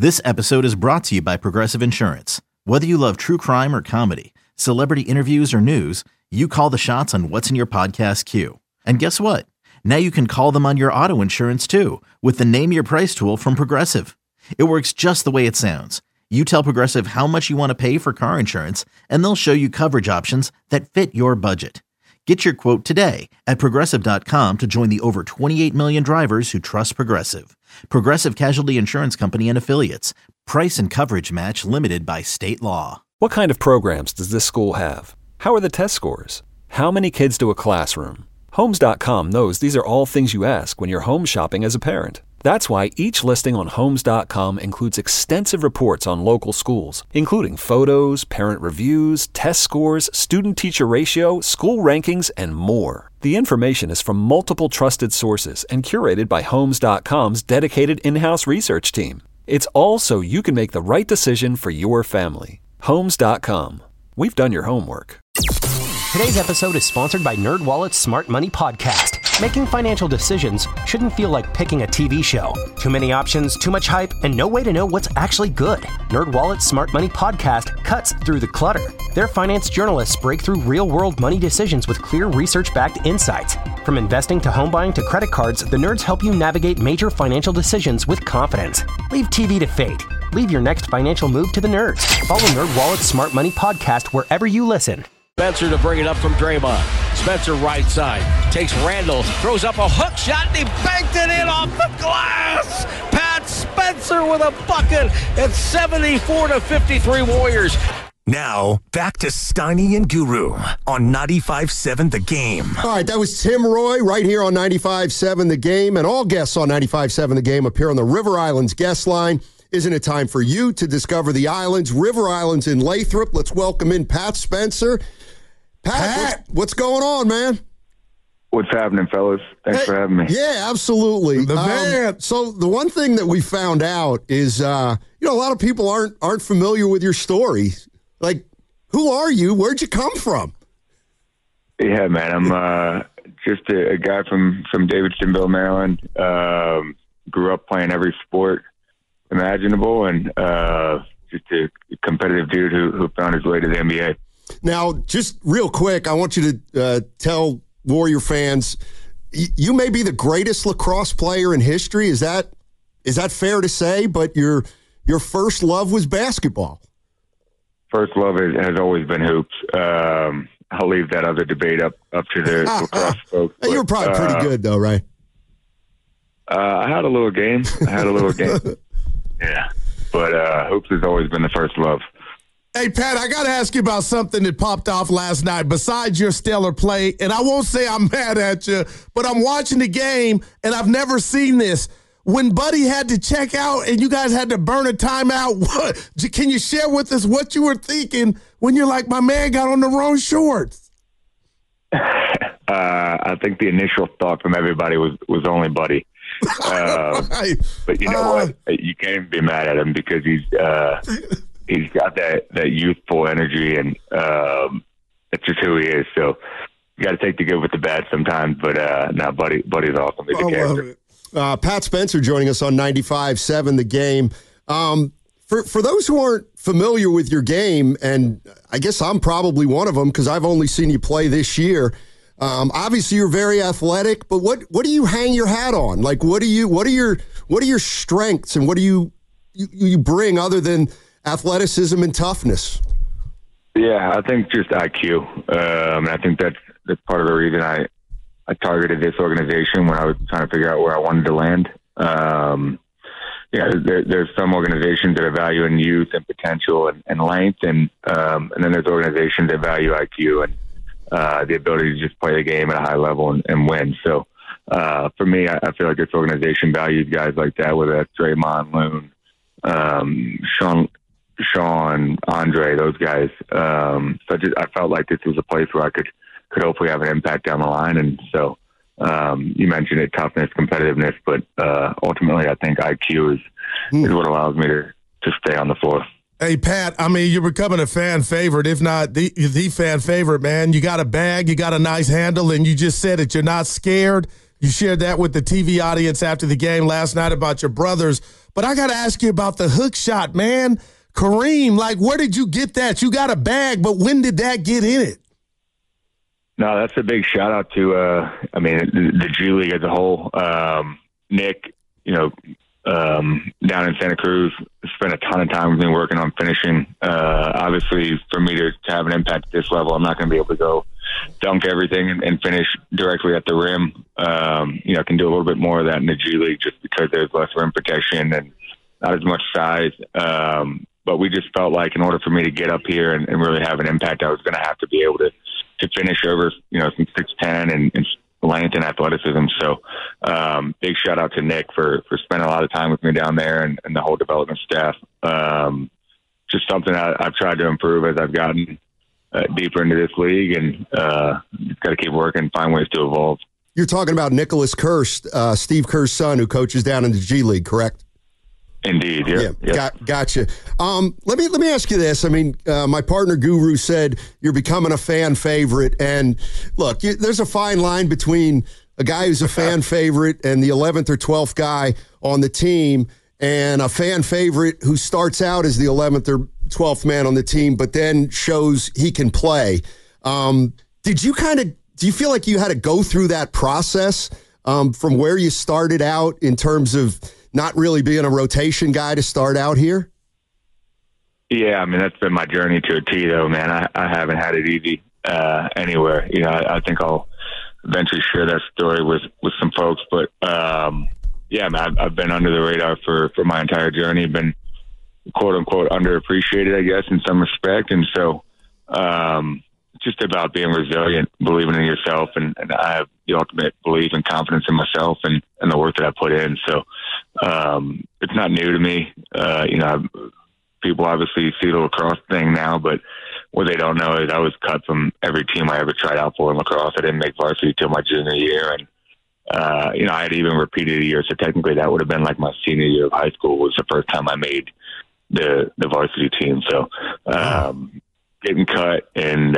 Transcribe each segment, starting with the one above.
This episode is brought to you by Progressive Insurance. Whether you love true crime or comedy, celebrity interviews or news, you call the shots on what's in your podcast queue. And guess what? Now you can call them on your auto insurance too with the Name Your Price tool from Progressive. It works just the way it sounds. You tell Progressive how much you want to pay for car insurance, and they'll show you coverage options that fit your budget. Get your quote today at Progressive.com to join the over 28 million drivers who trust Progressive. Progressive Casualty Insurance Company and Affiliates. Price and coverage match limited by state law. What kind of programs does this school have? How are the test scores? How many kids to a classroom? Homes.com knows these are all things you ask when you're home shopping as a parent. That's why each listing on Homes.com includes extensive reports on local schools, including photos, parent reviews, test scores, student-teacher ratio, school rankings, and more. The information is from multiple trusted sources and curated by Homes.com's dedicated in-house research team. It's all so you can make the right decision for your family. Homes.com. We've done your homework. Today's episode is sponsored by NerdWallet's Smart Money Podcast. Making financial decisions shouldn't feel like picking a TV show. Too many options, too much hype, and no way to know what's actually good. NerdWallet's Smart Money Podcast cuts through the clutter. Their finance journalists break through real-world money decisions with clear research-backed insights. From investing to home buying to credit cards, the nerds help you navigate major financial decisions with confidence. Leave TV to fate. Leave your next financial move to the nerds. Follow NerdWallet's Smart Money Podcast wherever you listen. Spencer to bring it up from Draymond. Spencer right side. Takes Randall. Throws up a hook shot and he banked it in off the glass. Pat Spencer with a bucket. It's 74-53 Warriors. Now, back to Steiny and Guru on 95.7 The Game. All right, that was Tim Roy right here on 95.7 The Game. And all guests on 95.7 The Game appear on the River Islands guest line. Isn't it time for you to discover the islands? River Islands in Lathrop. Let's welcome in Pat Spencer. Pat. What's going on, man? What's happening, fellas? Thanks for having me. Yeah, absolutely. The man. So the one thing that we found out is, a lot of people aren't familiar with your story. Like, who are you? Where'd you come from? Yeah, man. I'm just a guy from Davidsonville, Maryland. Grew up playing every sport imaginable, and just a competitive dude who found his way to the NBA. Now, just real quick, I want you to tell Warrior fans, you may be the greatest lacrosse player in history. Is that fair to say? But your first love was basketball. First love has always been hoops. I'll leave that other debate up to the lacrosse folks. You were probably pretty good, though, right? I had a little game. Yeah, but hoops has always been the first love. Hey, Pat, I got to ask you about something that popped off last night besides your stellar play. And I won't say I'm mad at you, but I'm watching the game, and I've never seen this. When Buddy had to check out and you guys had to burn a timeout, can you share with us what you were thinking when you're like, my man got on the wrong shorts? I think the initial thought from everybody was only Buddy. Right. But you know what? You can't even be mad at him because he's got that youthful energy, and that's just who he is. So you got to take the good with the bad sometimes. But now, Buddy's awesome. He's a character. Pat Spencer joining us on 95.7 The Game. For those who aren't familiar with your game, and I guess I'm probably one of them because I've only seen you play this year. Obviously, you're very athletic, but what do you hang your hat on? Like, what are your strengths, and what do you bring other than athleticism and toughness? Yeah, I think just IQ. I think that's part of the reason I targeted this organization when I was trying to figure out where I wanted to land. There's some organizations that are valuing youth and potential and length, and then there's organizations that value IQ and the ability to just play the game at a high level and win. So for me, I feel like this organization values guys like that, whether that's Draymond, Loon, Sean, Andre, those guys. So I felt like this was a place where I could hopefully have an impact down the line. And so you mentioned it, toughness, competitiveness, but ultimately I think IQ is what allows me to stay on the floor. Hey, Pat, I mean, you're becoming a fan favorite, if not the fan favorite, man. You got a bag, you got a nice handle, and you just said it. You're not scared. You shared that with the TV audience after the game last night about your brothers. But I got to ask you about the hook shot, man. Kareem, like, where did you get that? You got a bag, but when did that get in it? No, that's a big shout out to, the G League as a whole. Nick, down in Santa Cruz, spent a ton of time with me working on finishing. Obviously, for me to have an impact at this level, I'm not going to be able to go dunk everything and finish directly at the rim. I can do a little bit more of that in the G League just because there's less rim protection and not as much size. But we just felt like in order for me to get up here and really have an impact, I was going to have to be able to finish over, some 6'10" and length and athleticism. So big shout out to Nick for spending a lot of time with me down there and the whole development staff. Just something I've tried to improve as I've gotten deeper into this league, and just got to keep working, find ways to evolve. You're talking about Nicholas Kerr, Steve Kerr's son, who coaches down in the G League, correct? Indeed, yeah. Gotcha. Let me ask you this. I mean, my partner Guru said you're becoming a fan favorite, and look, there's a fine line between a guy who's a fan favorite and the 11th or 12th guy on the team, and a fan favorite who starts out as the 11th or 12th man on the team, but then shows he can play. Do you feel like you had to go through that process from where you started out in terms of not really being a rotation guy to start out here? Yeah, I mean, that's been my journey to a T, though, man. I haven't had it easy anywhere. I think I'll eventually share that story with some folks. But, man, I've been under the radar for my entire journey, been quote-unquote underappreciated, I guess, in some respect. And so it's just about being resilient, believing in yourself, and I have the ultimate belief and confidence in myself and the work that I put in. So it's not new to me. People obviously see the lacrosse thing now, but what they don't know is I was cut from every team I ever tried out for in lacrosse. I didn't make varsity till my junior year, and I had even repeated a year, so technically that would have been like my senior year of high school was the first time I made the varsity team. So getting cut and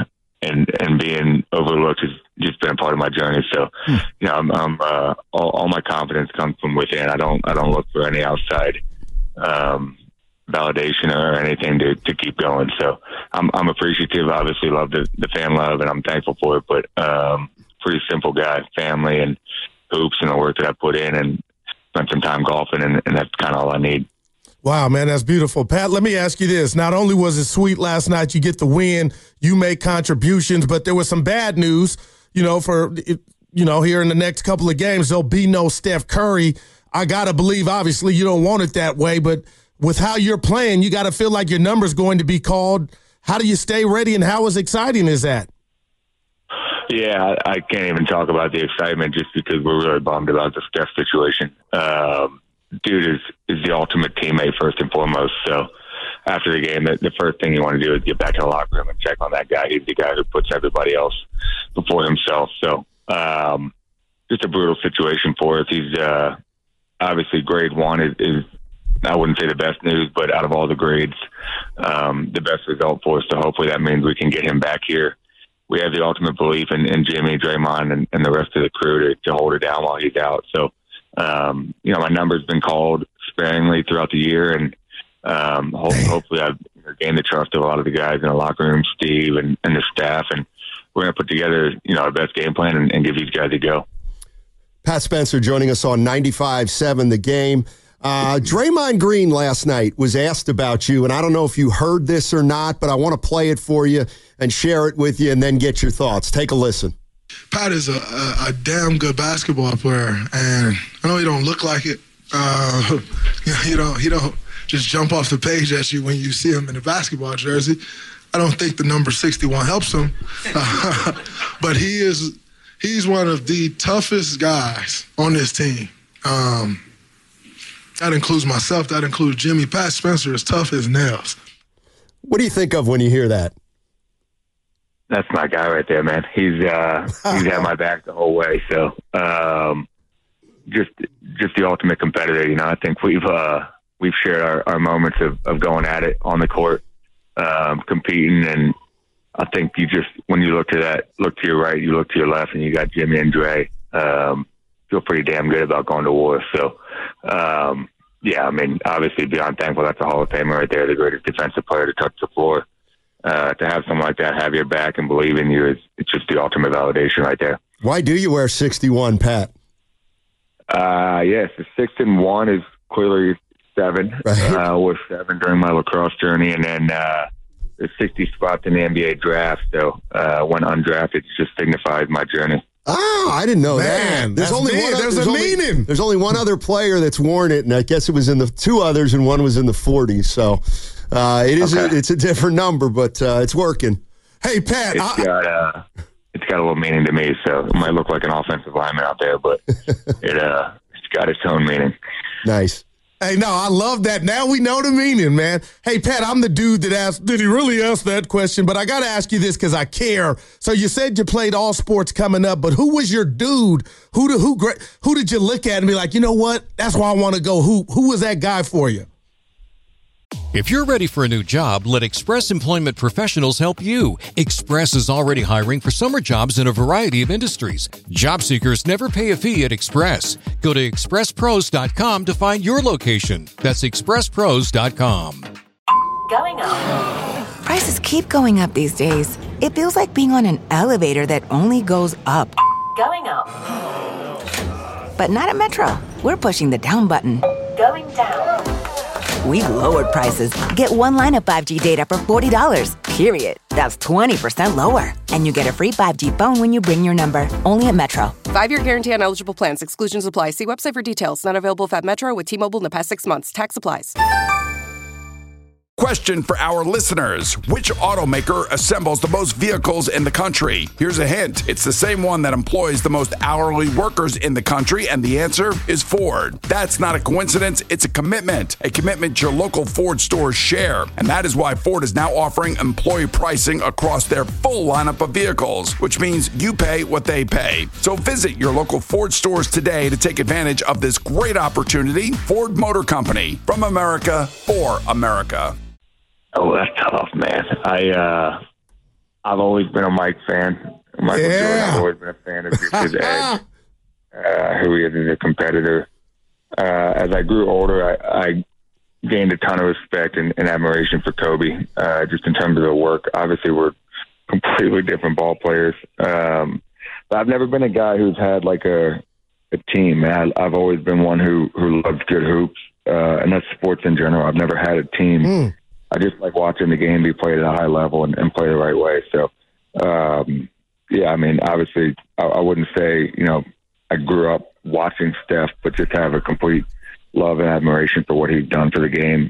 being overlooked has just been a part of my journey. So, I'm all my confidence comes from within. I don't look for any outside validation or anything to keep going. So I'm appreciative. Obviously love the fan love, and I'm thankful for it, but pretty simple guy, family and hoops and the work that I put in, and spent some time golfing, and that's kind of all I need. Wow, man, that's beautiful. Pat, let me ask you this. Not only was it sweet last night, you get the win, you make contributions, but there was some bad news, here in the next couple of games, there'll be no Steph Curry. I got to believe, obviously, you don't want it that way, but with how you're playing, you got to feel like your number's going to be called. How do you stay ready, and how exciting is that? Yeah, I can't even talk about the excitement just because we're really bummed about the Steph situation. Dude is the ultimate teammate first and foremost. So after the game, the first thing you want to do is get back to the locker room and check on that guy. He's the guy who puts everybody else before himself. So just a brutal situation for us. He's obviously grade one is I wouldn't say the best news, but out of all the grades, the best result for us. So hopefully that means we can get him back here. We have the ultimate belief in Jimmy, Draymond, and the rest of the crew to hold it down while he's out. So, my number's been called sparingly throughout the year, and hopefully I've gained the trust of a lot of the guys in the locker room, Steve and the staff, and we're going to put together, our best game plan and give these guys a go. Pat Spencer joining us on 95.7 The Game. Draymond Green last night was asked about you, and I don't know if you heard this or not, but I want to play it for you and share it with you and then get your thoughts. Take a listen. Pat is a damn good basketball player, and I know he don't look like it. He don't just jump off the page at you when you see him in a basketball jersey. I don't think the number 61 helps him, but he's one of the toughest guys on this team. That includes myself. That includes Jimmy. Pat Spencer is tough as nails. What do you think of when you hear that? That's my guy right there, man. He's had my back the whole way. So just the ultimate competitor. I think we've shared our moments of going at it on the court, competing, and I think when you look to your right, you look to your left, and you got Jimmy and Dre. Feel pretty damn good about going to war. So yeah, I mean, obviously beyond thankful, that's a Hall of Famer right there, the greatest defensive player to touch the floor. To have someone like that have your back and believe in you it's just the ultimate validation right there. Why do you wear 61, Pat? Yes, the 6 and 1 is clearly 7. Right. Was 7 during my lacrosse journey, and then the 60 spots in the NBA draft. So when undrafted, just signifies my journey. Oh, I didn't know Man, that. there's a meaning. There's only one other player that's worn it, and I guess it was in the 2 others, and one was in the 40s. So it's a different number, but it's working. Hey, Pat. It's got a little meaning to me, so it might look like an offensive lineman out there, but it's got its own meaning. Nice. Hey, no, I love that. Now we know the meaning, man. Hey, Pat, I'm the dude that asked, did he really ask that question? But I got to ask you this because I care. So you said you played all sports coming up, but who was your dude? Who did you look at and be like, you know what? That's where I want to go. Who was that guy for you? If you're ready for a new job, let Express Employment Professionals help you. Express is already hiring for summer jobs in a variety of industries. Job seekers never pay a fee at Express. Go to expresspros.com to find your location. That's expresspros.com. Going up. Prices keep going up these days. It feels like being on an elevator that only goes up. Going up. But not at Metro. We're pushing the down button. Going down. We've lowered prices. Get one line of 5G data for $40, period. That's 20% lower. And you get a free 5G phone when you bring your number. Only at Metro. 5-year guarantee on eligible plans. Exclusions apply. See website for details. Not available if at Metro with T-Mobile in the past 6 months. Tax applies. Question for our listeners. Which automaker assembles the most vehicles in the country? Here's a hint. It's the same one that employs the most hourly workers in the country, and the answer is Ford. That's not a coincidence. It's a commitment your local Ford stores share. And that is why Ford is now offering employee pricing across their full lineup of vehicles, which means you pay what they pay. So visit your local Ford stores today to take advantage of this great opportunity. Ford Motor Company, from America for America. Oh, that's tough, man. I've always been a Mike fan. Michael Jordan, I've always been a fan of just his edge, who he is as a competitor. As I grew older, I gained a ton of respect and admiration for Kobe, just in terms of the work. Obviously, we're completely different ball players. But I've never been a guy who's had like a team, man. I've always been one who loves good hoops, and that's sports in general. I've never had a team. I just like watching the game be played at a high level and play the right way. So, I mean, obviously, I wouldn't say, I grew up watching Steph, but just have a complete love and admiration for what he's done for the game.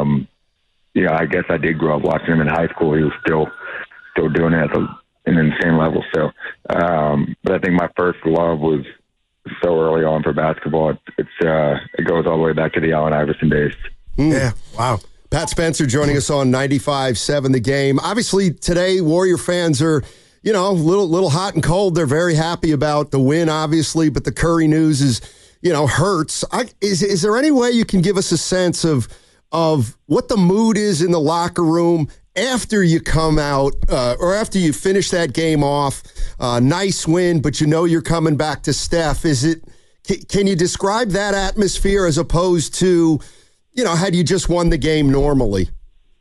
I guess I did grow up watching him in high school. He was still doing it at an insane level. So, but I think my first love was so early on for basketball. It goes all the way back to the Allen Iverson days. Yeah, wow. Pat Spencer joining us on 95.7 The Game. Obviously, today, Warrior fans are, a little hot and cold. They're very happy about the win, obviously, but the Curry news is, hurts. Is there any way you can give us a sense of what the mood is in the locker room after you come out or after you finish that game off? Nice win, but you're coming back to Steph. Can you describe that atmosphere as opposed to, had you just won the game normally?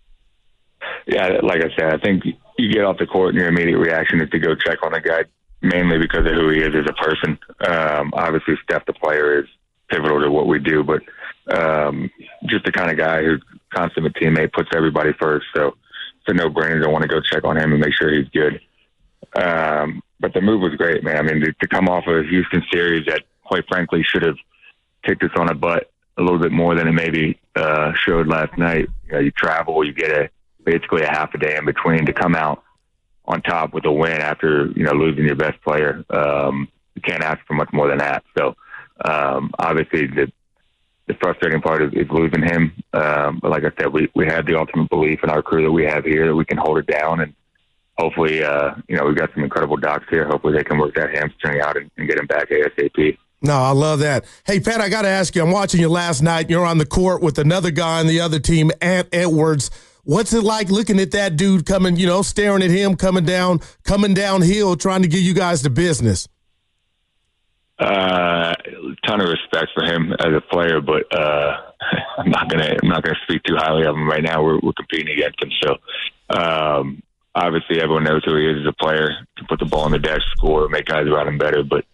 Yeah, like I said, I think you get off the court and your immediate reaction is to go check on the guy, mainly because of who he is as a person. Obviously, Steph, the player, is pivotal to what we do, but just the kind of guy who's consummate teammate, puts everybody first. So it's a no-brainer to want to go check on him and make sure he's good. But the move was great, man. I mean, to come off a Houston series that, quite frankly, should have kicked us on a butt a little bit more than it maybe showed last night. You travel, you get basically a half a day in between to come out on top with a win after losing your best player. You can't ask for much more than that. So obviously the frustrating part is losing him. But like I said, we have the ultimate belief in our crew that we have here that we can hold it down, and hopefully we've got some incredible docs here. Hopefully they can work that hamstring out and get him back ASAP. No, I love that. Hey, Pat, I got to ask you, I'm watching you last night. You're on the court with another guy on the other team, Ant Edwards. What's it like looking at that dude coming, staring at him coming downhill, trying to give you guys the business? Ton of respect for him as a player, but I'm not gonna speak too highly of him right now. We're competing against him, so obviously everyone knows who he is as a player. Can put the ball on the desk, score, make guys around him better. But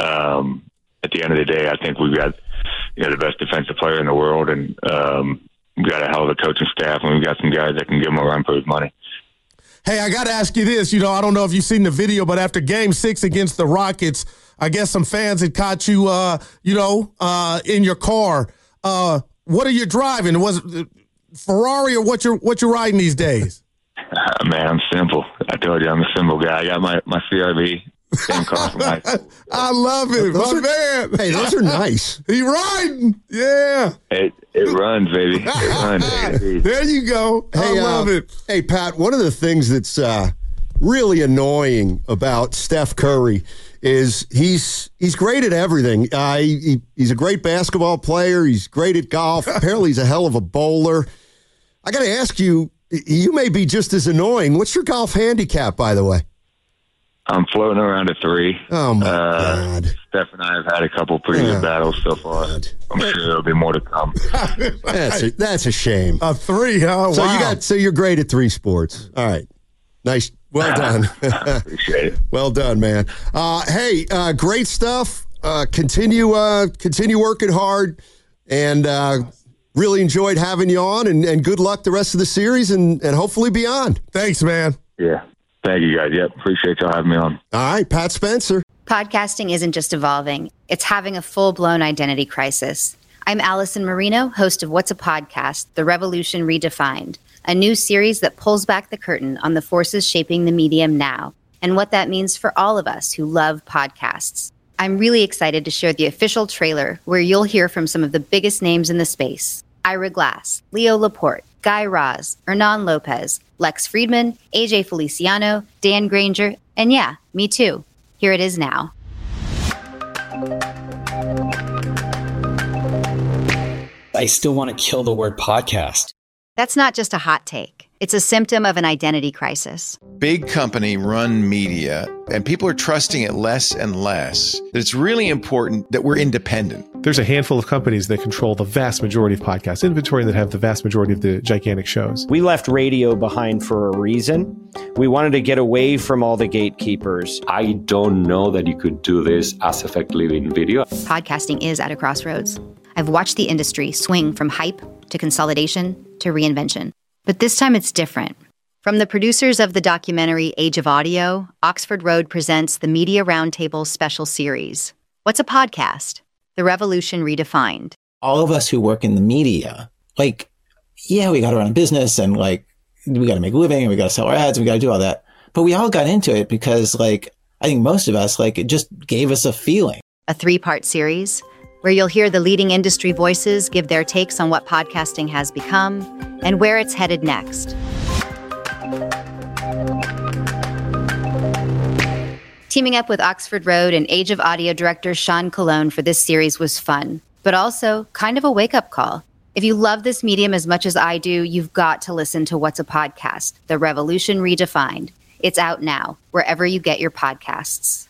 at the end of the day, I think we've got the best defensive player in the world, and we've got a hell of a coaching staff, and we've got some guys that can give him a run for his money. Hey, I got to ask you this. I don't know if you've seen the video, but after Game 6 against the Rockets, I guess some fans had caught you, in your car. What are you driving? Was it Ferrari or what you're riding these days? Man, I'm simple. I told you I'm a simple guy. I got my CRV. Same car from high school. I love it, man. Hey, those are nice. He riding. Yeah. It runs, baby. It runs. There you go. I love it. Hey, Pat, one of the things that's really annoying about Steph Curry is he's great at everything. He's a great basketball player. He's great at golf. Apparently, he's a hell of a bowler. I got to ask you, you may be just as annoying. What's your golf handicap, by the way? I'm floating around a 3. Oh, my God. Steph and I have had a couple pretty good battles so far. I'm sure there'll be more to come. That's a shame. A 3, huh? So wow. So you're great at 3 sports. All right. Nice. Well done. Appreciate it. Well done, man. Hey, great stuff. Continue working hard, and really enjoyed having you on, and good luck the rest of the series and hopefully beyond. Thanks, man. Yeah. Thank you, guys. Yep. Appreciate y'all having me on. All right, Pat Spencer. Podcasting isn't just evolving. It's having a full-blown identity crisis. I'm Allison Marino, host of What's a Podcast? The Revolution Redefined, a new series that pulls back the curtain on the forces shaping the medium now and what that means for all of us who love podcasts. I'm really excited to share the official trailer where you'll hear from some of the biggest names in the space. Ira Glass, Leo Laporte, Guy Raz, Hernan Lopez, Lex Friedman, AJ Feliciano, Dan Granger, and yeah, me too. Here it is now. I still want to kill the word podcast. That's not just a hot take. It's a symptom of an identity crisis. Big company run media, and people are trusting it less and less. It's really important that we're independent. There's a handful of companies that control the vast majority of podcast inventory that have the vast majority of the gigantic shows. We left radio behind for a reason. We wanted to get away from all the gatekeepers. I don't know that you could do this as effectively in video. Podcasting is at a crossroads. I've watched the industry swing from hype to consolidation to reinvention. But this time it's different. From the producers of the documentary Age of Audio, Oxford Road presents the Media Roundtable special series. What's a podcast? The Revolution Redefined. All of us who work in the media, we got to run a business and we got to make a living and we got to sell our ads and we got to do all that. But we all got into it because I think most of us, it just gave us a feeling. A 3-part series where you'll hear the leading industry voices give their takes on what podcasting has become and where it's headed next. Teaming up with Oxford Road and Age of Audio director Sean Colon for this series was fun, but also kind of a wake-up call. If you love this medium as much as I do, you've got to listen to What's a Podcast? The Revolution Redefined. It's out now, wherever you get your podcasts.